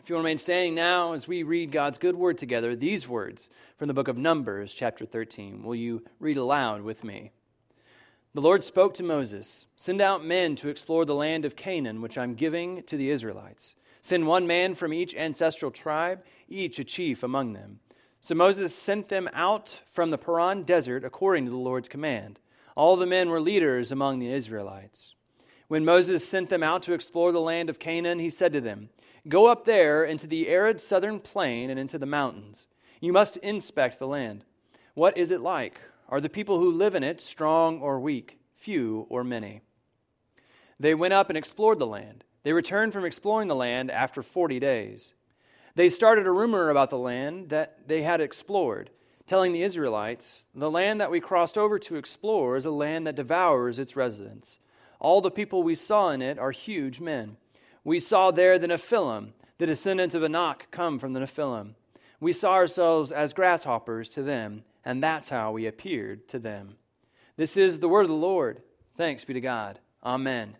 If you want to remain standing now as we read God's good word together, these words from the book of Numbers, chapter 13, will you read aloud with me? The Lord spoke to Moses, "Send out men to explore the land of Canaan, which I'm giving to the Israelites. Send one man from each ancestral tribe, each a chief among them." So Moses sent them out from the Paran desert according to the Lord's command. All the men were leaders among the Israelites. When Moses sent them out to explore the land of Canaan, he said to them, "Go up there into the arid southern plain and into the mountains. You must inspect the land. What is it like? Are the people who live in it strong or weak, few or many?" They went up and explored the land. They returned from exploring the land after 40 days. They started a rumor about the land that they had explored, telling the Israelites, "The land that we crossed over to explore is a land that devours its residents. All the people we saw in it are huge men. We saw there the Nephilim, the descendants of Anak come from the Nephilim. We saw ourselves as grasshoppers to them, and that's how we appeared to them." This is the word of the Lord. Thanks be to God. Amen.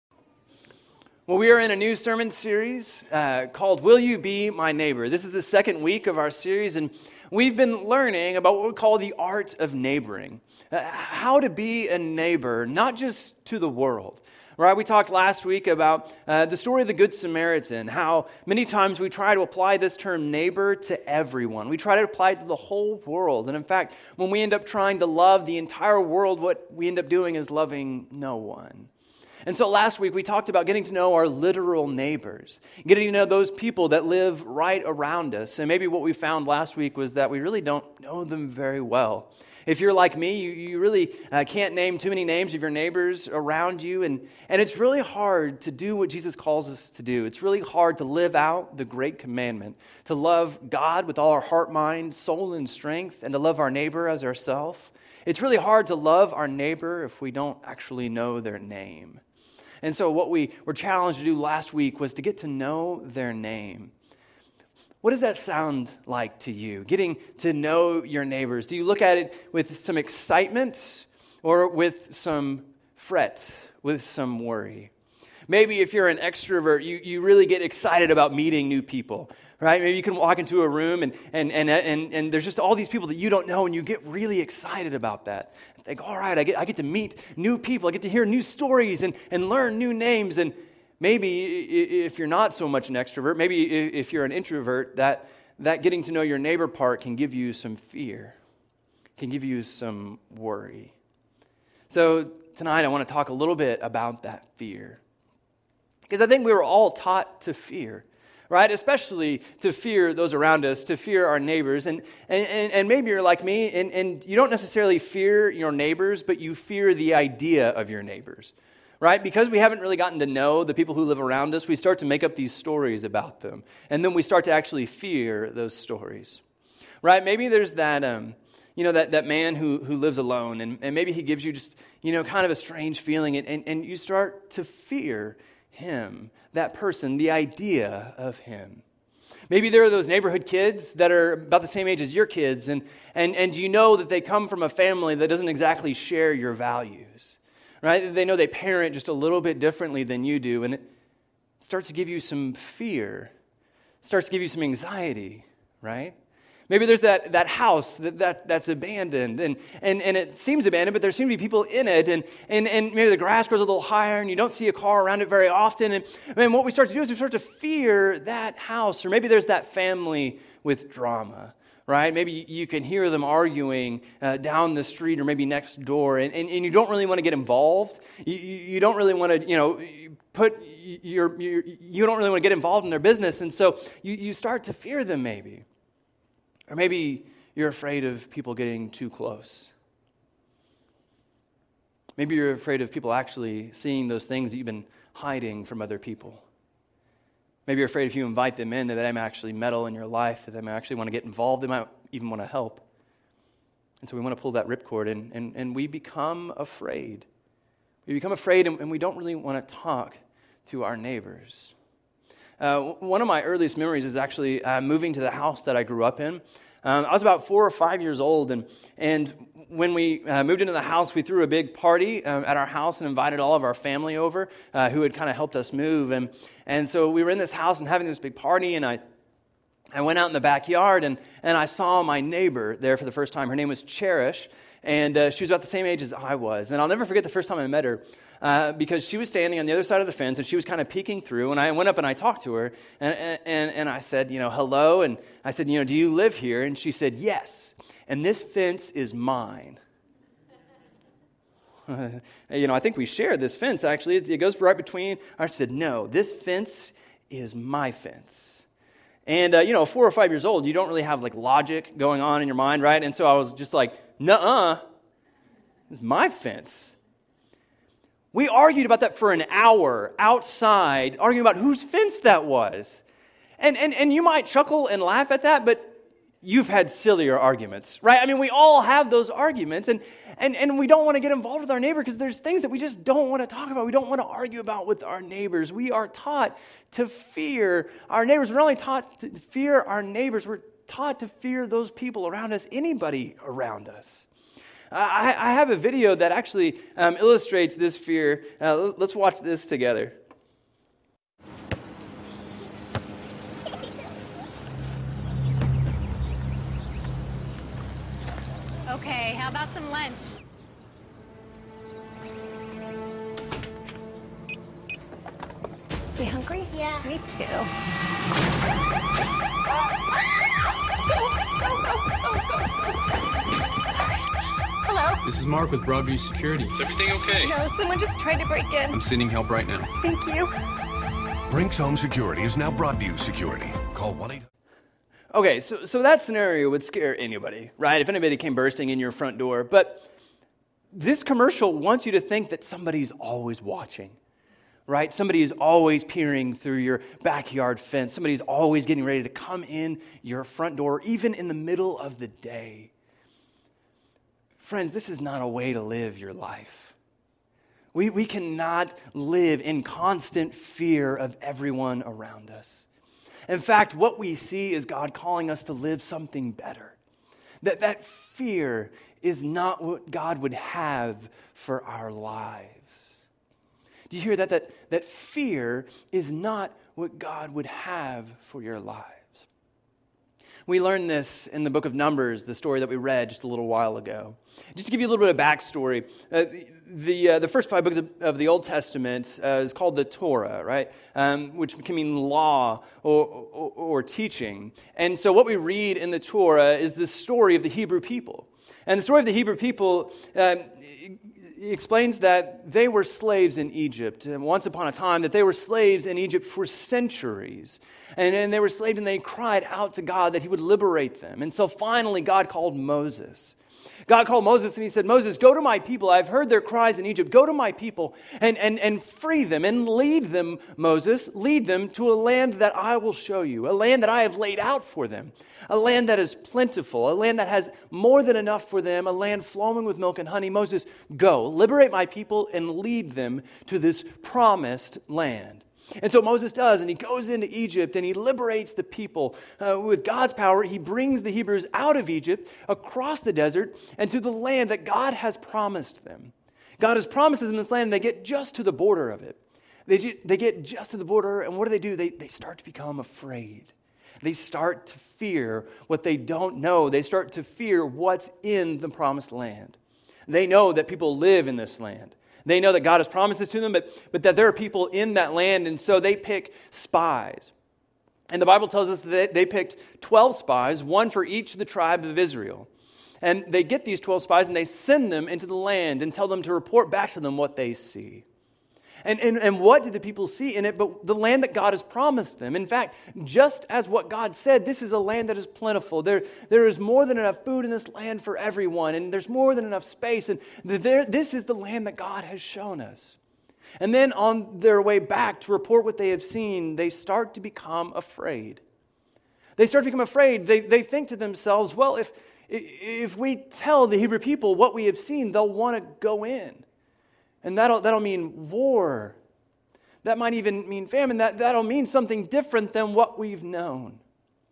Well, we are in a new sermon series called Will You Be My Neighbor? This is the second week of our series, and we've been learning about what we call the art of neighboring. How to be a neighbor, not just to the world. Right? We talked last week about the story of the Good Samaritan, how many times we try to apply this term neighbor to everyone. We try to apply it to the whole world. And in fact, when we end up trying to love the entire world, what we end up doing is loving no one. And so last week we talked about getting to know our literal neighbors, getting to know those people that live right around us. And maybe what we found last week was that we really don't know them very well. If you're like me, you really can't name too many names of your neighbors around you. And it's really hard to do what Jesus calls us to do. It's really hard to live out the great commandment, to love God with all our heart, mind, soul, and strength, and to love our neighbor as ourselves. It's really hard to love our neighbor if we don't actually know their name. And so what we were challenged to do last week was to get to know their name. What does that sound like to you? Getting to know your neighbors. Do you look at it with some excitement or with some fret, with some worry? Maybe if you're an extrovert, you really get excited about meeting new people, right? Maybe you can walk into a room and there's just all these people that you don't know, and you get really excited about that. Think, all right, I get to meet new people. I get to hear new stories and learn new names. And maybe if you're not so much an extrovert, maybe if you're an introvert, that getting to know your neighbor part can give you some fear, can give you some worry. So tonight I want to talk a little bit about that fear. Because I think we were all taught to fear, right? Especially to fear those around us, to fear our neighbors. And maybe you're like me, and you don't necessarily fear your neighbors, but you fear the idea of your neighbors, right? Because we haven't really gotten to know the people who live around us, we start to make up these stories about them. And then we start to actually fear those stories, right? Maybe there's that that man who lives alone, and maybe he gives you just, kind of a strange feeling, and you start to fear him, that person, the idea of him. Maybe there are those neighborhood kids that are about the same age as your kids, and you know that they come from a family that doesn't exactly share your values, right? They know they parent just a little bit differently than you do, and it starts to give you some fear, starts to give you some anxiety, right? Maybe there's that house that's abandoned, and it seems abandoned, but there seem to be people in it, and maybe the grass grows a little higher, and you don't see a car around it very often. And what we start to do is we start to fear that house, or maybe there's that family with drama, right? Maybe you can hear them arguing down the street, or maybe next door, and you don't really want to get involved. You don't really want to, you don't really want to get involved in their business, and so you start to fear them, maybe. Or maybe you're afraid of people getting too close. Maybe you're afraid of people actually seeing those things that you've been hiding from other people. Maybe you're afraid if you invite them in that they might actually meddle in your life, that they might actually want to get involved, they might even want to help. And so we want to pull that ripcord, and we become afraid. We become afraid, and we don't really want to talk to our neighbors. One of my earliest memories is actually moving to the house that I grew up in. I was about 4 or 5 years old, and when we moved into the house, we threw a big party at our house and invited all of our family over who had kind of helped us move. And so we were in this house and having this big party, and I went out in the backyard, and I saw my neighbor there for the first time. Her name was Cherish, and she was about the same age as I was. And I'll never forget the first time I met her, because she was standing on the other side of the fence, and she was kind of peeking through, and I went up and I talked to her, and I said, hello, and I said, do you live here? And she said, yes, and this fence is mine. I think we share this fence, actually. It goes right between. I said, no, this fence is my fence. And, 4 or 5 years old, you don't really have, logic going on in your mind, right? And so I was just like, nuh-uh, it's my fence. We argued about that for an hour outside, arguing about whose fence that was. And you might chuckle and laugh at that, but you've had sillier arguments, right? I mean, we all have those arguments, and we don't want to get involved with our neighbor because there's things that we just don't want to talk about. We don't want to argue about with our neighbors. We are taught to fear our neighbors. We're not only taught to fear our neighbors, we're taught to fear those people around us, anybody around us. I have a video that actually illustrates this fear. Let's watch this together. Okay, how about some lunch? You hungry? Yeah. Me too. Go. Hello? This is Mark with Broadview Security. Is everything okay? No, someone just tried to break in. I'm sending help right now. Thank you. Brinks Home Security is now Broadview Security. Call 1-800. Okay, so that scenario would scare anybody, right? If anybody came bursting in your front door. But this commercial wants you to think that somebody's always watching, right? Somebody is always peering through your backyard fence. Somebody's always getting ready to come in your front door, even in the middle of the day. Friends, this is not a way to live your life. We cannot live in constant fear of everyone around us. In fact, what we see is God calling us to live something better. That fear is not what God would have for our lives. Do you hear that? That fear is not what God would have for your lives. We learned this in the book of Numbers, the story that we read just a little while ago. Just to give you a little bit of backstory, the first 5 books of the Old Testament is called the Torah, right? Which can mean law or teaching. And so what we read in the Torah is the story of the Hebrew people. And the story of the Hebrew people explains that they were slaves in Egypt. And once upon a time, that they were slaves in Egypt for centuries. And they were slaves, and they cried out to God that He would liberate them. And so finally, God called Moses. God called Moses and He said, Moses, go to my people. I've heard their cries in Egypt. Go to my people and free them and lead them, Moses. Lead them to a land that I will show you, a land that I have laid out for them, a land that is plentiful, a land that has more than enough for them, a land flowing with milk and honey. Moses, go, liberate my people and lead them to this promised land. And so Moses does, and he goes into Egypt, and he liberates the people. With God's power, he brings the Hebrews out of Egypt, across the desert, and to the land that God has promised them. God has promised them this land, and they get just to the border of it. They get just to the border, and what do? They start to become afraid. They start to fear what they don't know. They start to fear what's in the promised land. They know that people live in this land. They know that God has promised this to them, but that there are people in that land, and so they pick spies. And the Bible tells us that they picked 12 spies, one for each of the tribe of Israel. And they get these 12 spies, and they send them into the land and tell them to report back to them what they see. And what did the people see in it but the land that God has promised them? In fact, just as what God said, this is a land that is plentiful. There is more than enough food in this land for everyone, and there's more than enough space. And this is the land that God has shown us. And then on their way back to report what they have seen, they start to become afraid. They start to become afraid. They think to themselves, well, if we tell the Hebrew people what we have seen, they'll want to go in. And that'll mean war. That might even mean famine. That'll mean something different than what we've known.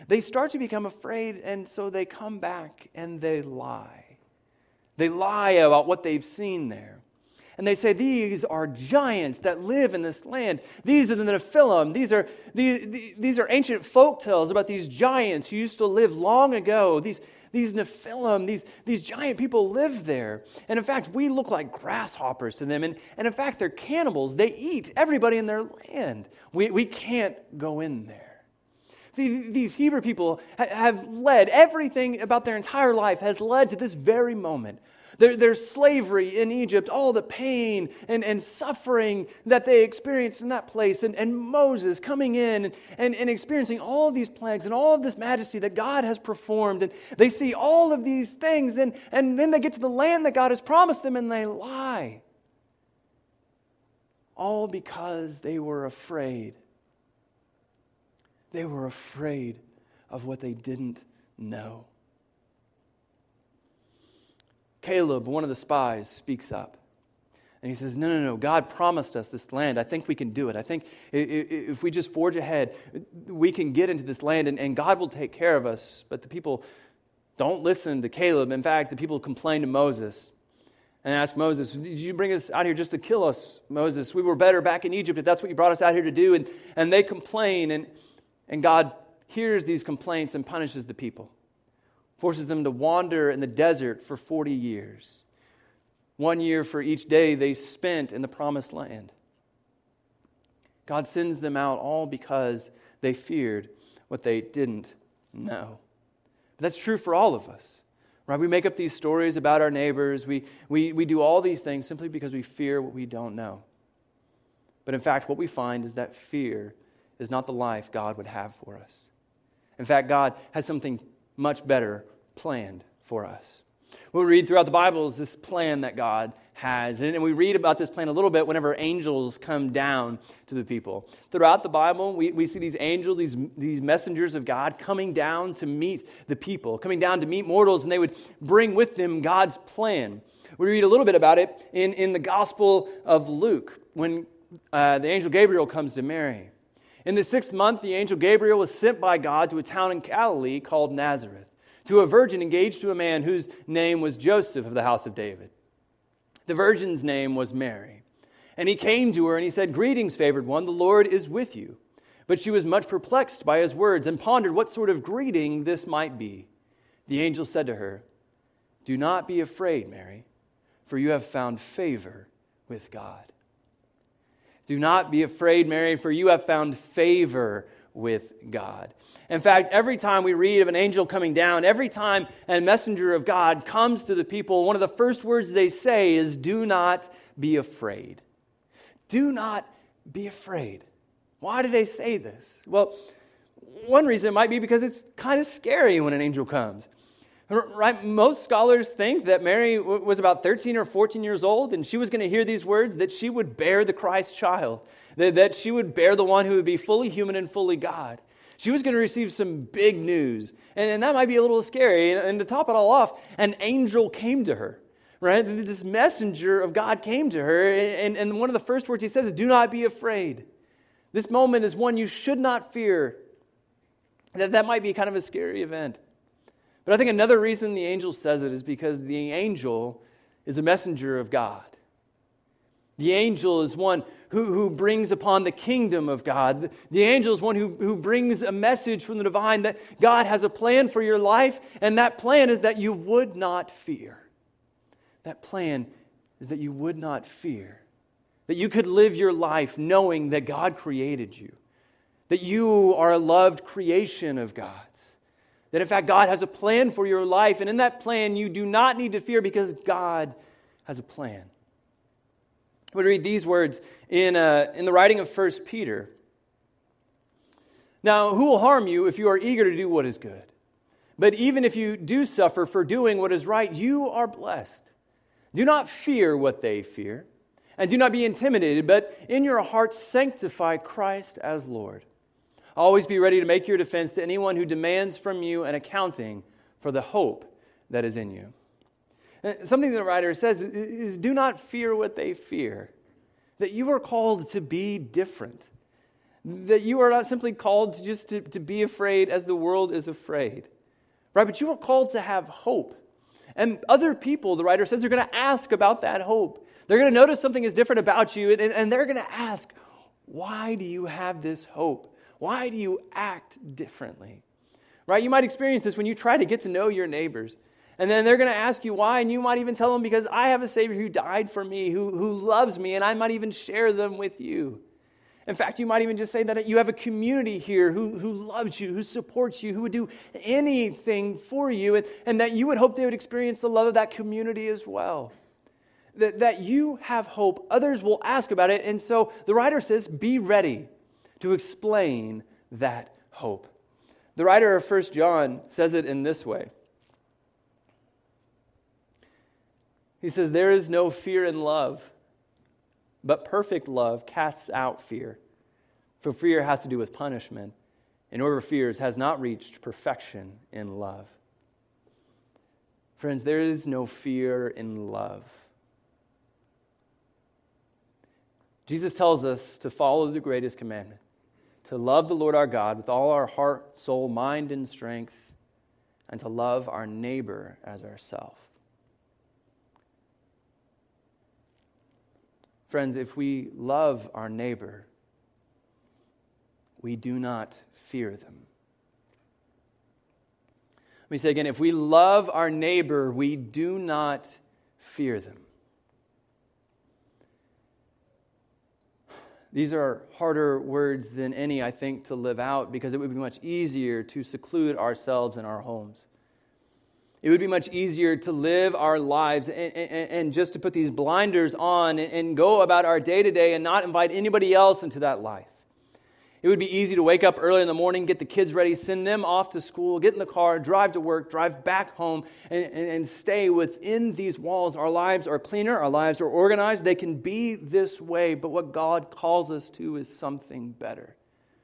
they start to become afraid, and so they come back and they lie. They lie about what they've seen there. And they say, these are giants that live in this land. These are the Nephilim. These are ancient folk tales about these giants who used to live long ago. These Nephilim, these giant people live there. And in fact, we look like grasshoppers to them. And in fact, they're cannibals. They eat everybody in their land. We can't go in there. See, these Hebrew people have led, everything about their entire life has led to this very moment. Their slavery in Egypt, all the pain and suffering that they experienced in that place, and Moses coming in and experiencing all of these plagues and all of this majesty that God has performed. And they see all of these things, and then they get to the land that God has promised them, and they lie. All because they were afraid. They were afraid of what they didn't know. Caleb, one of the spies, speaks up. And he says, no, God promised us this land. I think we can do it. I think if we just forge ahead, we can get into this land and God will take care of us. But the people don't listen to Caleb. In fact, the people complain to Moses and ask Moses, did you bring us out here just to kill us, Moses? We were better back in Egypt if that's what you brought us out here to do. And they complain, and God hears these complaints and punishes the people. Forces them to wander in the desert for 40 years. 1 year for each day they spent in the promised land. God sends them out all because they feared what they didn't know. But that's true for all of us. Right? We make up these stories about our neighbors. We do all these things simply because we fear what we don't know. But in fact, what we find is that fear is not the life God would have for us. In fact, God has something much better planned for us. What we read throughout the Bible is this plan that God has. And we read about this plan a little bit whenever angels come down to the people. Throughout the Bible, we see these angels, these messengers of God coming down to meet the people, coming down to meet mortals, and they would bring with them God's plan. We read a little bit about it in the Gospel of Luke when the angel Gabriel comes to Mary. In the 6th month, the angel Gabriel was sent by God to a town in Galilee called Nazareth, to a virgin engaged to a man whose name was Joseph of the house of David. The virgin's name was Mary. And he came to her and he said, "Greetings, favored one, the Lord is with you." But she was much perplexed by his words and pondered what sort of greeting this might be. The angel said to her, "Do not be afraid, Mary, for you have found favor with God." Do not be afraid, Mary, for you have found favor with God. In fact, every time we read of an angel coming down, every time a messenger of God comes to the people, one of the first words they say is, "Do not be afraid." Do not be afraid. Why do they say this? Well, one reason might be because it's kind of scary when an angel comes. Right? Most scholars think that Mary was about 13 or 14 years old, and she was going to hear these words, that she would bear the Christ child, that she would bear the one who would be fully human and fully God. She was going to receive some big news, and that might be a little scary. And to top it all off, an angel came to her. Right? This messenger of God came to her, and one of the first words he says is, "Do not be afraid." This moment is one you should not fear. That might be kind of a scary event. But I think another reason the angel says it is because the angel is a messenger of God. The angel is one who brings upon the kingdom of God. The angel is one who brings a message from the divine that God has a plan for your life, and that plan is that you would not fear. That plan is that you would not fear. That you could live your life knowing that God created you. That you are a loved creation of God's. That in fact God has a plan for your life, and in that plan you do not need to fear because God has a plan. We read these words in the writing of 1 Peter. "Now who will harm you if you are eager to do what is good? But even if you do suffer for doing what is right, you are blessed. Do not fear what they fear, and do not be intimidated, but in your hearts sanctify Christ as Lord. Always be ready to make your defense to anyone who demands from you an accounting for the hope that is in you." Something the writer says is do not fear what they fear. That you are called to be different. That you are not simply called to be afraid as the world is afraid. Right? But you are called to have hope. And other people, the writer says, they're going to ask about that hope. They're going to notice something is different about you, and they're going to ask, why do you have this hope? Why do you act differently? Right? You might experience this when you try to get to know your neighbors. And then they're going to ask you why, and you might even tell them, because I have a Savior who died for me, who loves me, and I might even share them with you. In fact, you might even just say that you have a community here who loves you, who supports you, who would do anything for you, and that you would hope they would experience the love of that community as well. That you have hope, others will ask about it, and so the writer says, be ready to explain that hope. The writer of 1 John says it in this way. He says, there is no fear in love, but perfect love casts out fear. For fear has to do with punishment, and whoever fears has not reached perfection in love. Friends, there is no fear in love. Jesus tells us to follow the greatest commandment, to love the Lord our God with all our heart, soul, mind, and strength, and to love our neighbor as ourselves. Friends, if we love our neighbor, we do not fear them. Let me say again, if we love our neighbor, we do not fear them. These are harder words than any, I think, to live out, because it would be much easier to seclude ourselves in our homes. It would be much easier to live our lives and just to put these blinders on and go about our day-to-day and not invite anybody else into that life. It would be easy to wake up early in the morning, get the kids ready, send them off to school, get in the car, drive to work, drive back home, and stay within these walls. Our lives are cleaner, our lives are organized. They can be this way, but what God calls us to is something better.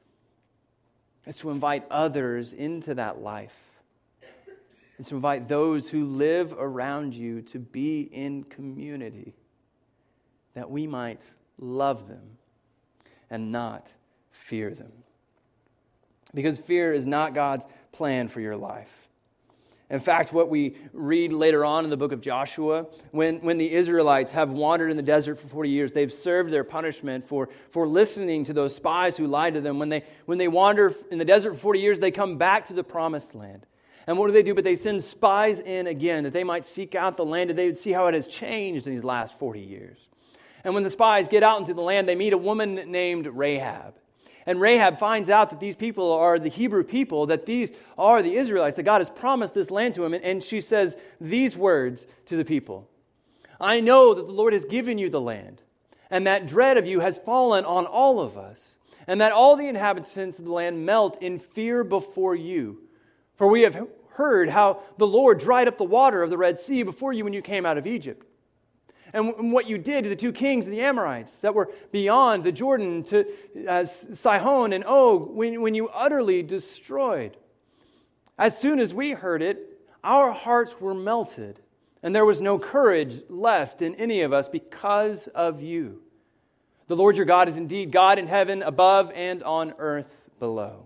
It's to invite others into that life. It's to invite those who live around you to be in community, that we might love them and not fear them. Because fear is not God's plan for your life. In fact, what we read later on in the book of Joshua, when the Israelites have wandered in the desert for 40 years, they've served their punishment for listening to those spies who lied to them. When they wander in the desert for 40 years, they come back to the promised land. And what do? But they send spies in again, that they might seek out the land, and they would see how it has changed in these last 40 years. And when the spies get out into the land, they meet a woman named Rahab. And Rahab finds out that these people are the Hebrew people, that these are the Israelites, that God has promised this land to them. And she says these words to the people. I know that the Lord has given you the land, and that dread of you has fallen on all of us, and that all the inhabitants of the land melt in fear before you. For we have heard how the Lord dried up the water of the Red Sea before you when you came out of Egypt. And what you did to the two kings of the Amorites that were beyond the Jordan, to Sihon and Og, when you utterly destroyed. As soon as we heard it, our hearts were melted, and there was no courage left in any of us because of you. The Lord your God is indeed God in heaven above and on earth below.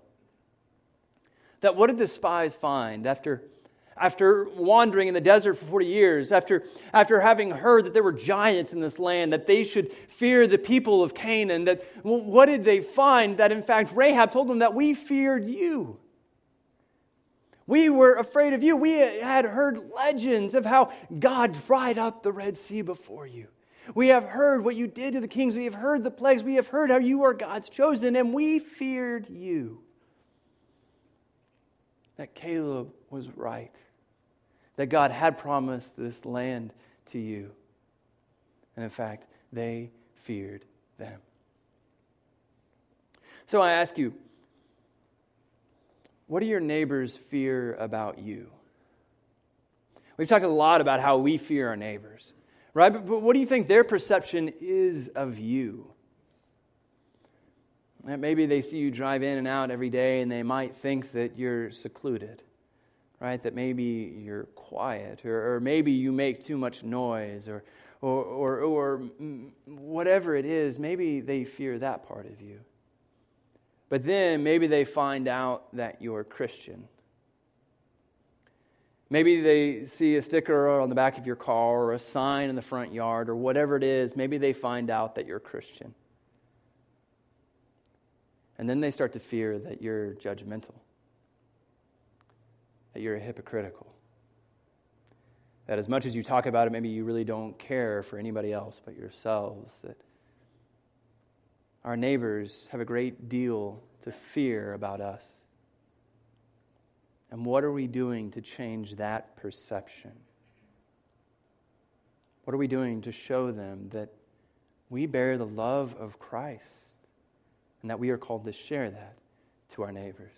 That what did the spies find after wandering in the desert for 40 years, after having heard that there were giants in this land, that they should fear the people of Canaan, what did they find? That in fact Rahab told them that we feared you. We were afraid of you. We had heard legends of how God dried up the Red Sea before you. We have heard what you did to the kings. We have heard the plagues. We have heard how you are God's chosen, and we feared you. That Caleb was right. That God had promised this land to you. And in fact, they feared them. So I ask you, what do your neighbors fear about you? We've talked a lot about how we fear our neighbors, right? But what do you think their perception is of you? Maybe they see you drive in and out every day and they might think that you're secluded, right? That maybe you're quiet, or maybe you make too much noise, or whatever it is. Maybe they fear that part of you. but then maybe they find out that you're Christian. Maybe they see a sticker on the back of your car or a sign in the front yard or whatever it is. Maybe they find out that you're Christian. And then they start to fear that you're judgmental, that you're hypocritical, that as much as you talk about it, maybe you really don't care for anybody else but yourselves, that our neighbors have a great deal to fear about us. And what are we doing to change that perception? What are we doing to show them that we bear the love of Christ and that we are called to share that to our neighbors?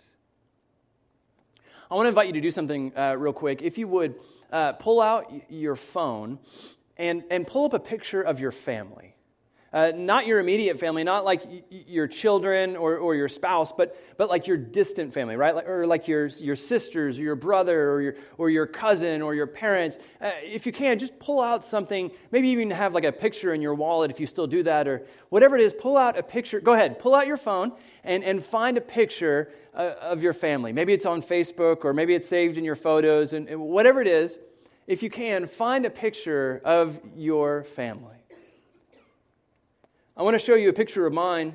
I want to invite you to do something real quick. If you would, pull out your phone and pull up a picture of your family. Not your immediate family, not like your children or your spouse, but like your distant family, right? Or like your sisters or your brother or your cousin or your parents. If you can, just pull out something, maybe even have like a picture in your wallet if you still do that, or whatever it is, pull out a picture. Go ahead, pull out your phone and find a picture of your family. Maybe it's on Facebook or maybe it's saved in your photos, and whatever it is, if you can, find a picture of your family. I want to show you a picture of mine.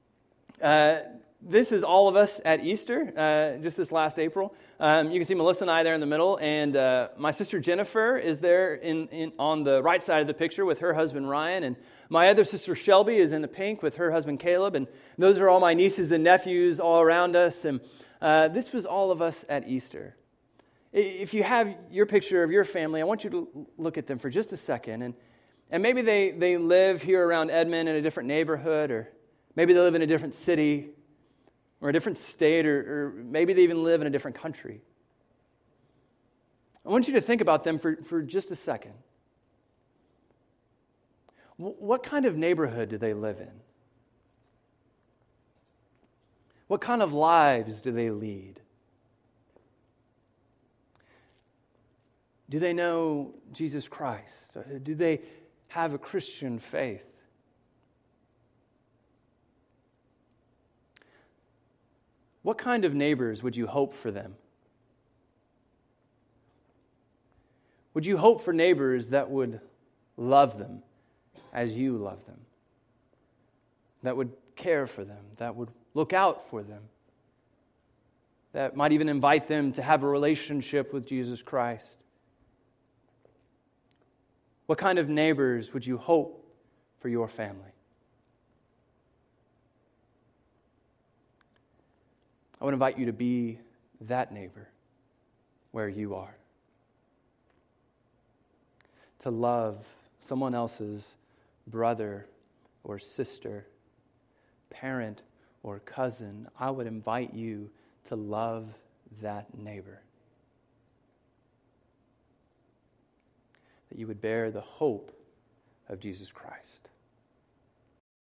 This is all of us at Easter, just this last April. You can see Melissa and I there in the middle, and my sister Jennifer is there on the right side of the picture with her husband Ryan, and my other sister Shelby is in the pink with her husband Caleb, and those are all my nieces and nephews all around us, and this was all of us at Easter. If you have your picture of your family, I want you to look at them for just a second, and maybe they live here around Edmond in a different neighborhood, or maybe they live in a different city or a different state, or maybe they even live in a different country. I want you to think about them for just a second. What kind of neighborhood do they live in? What kind of lives do they lead? Do they know Jesus Christ? Do they have a Christian faith? What kind of neighbors would you hope for them? Would you hope for neighbors that would love them as you love them? That would care for them, that would look out for them, that might even invite them to have a relationship with Jesus Christ? What kind of neighbors would you hope for your family? I would invite you to be that neighbor where you are. To love someone else's brother or sister, parent or cousin. I would invite you to love that neighbor. That you would bear the hope of Jesus Christ.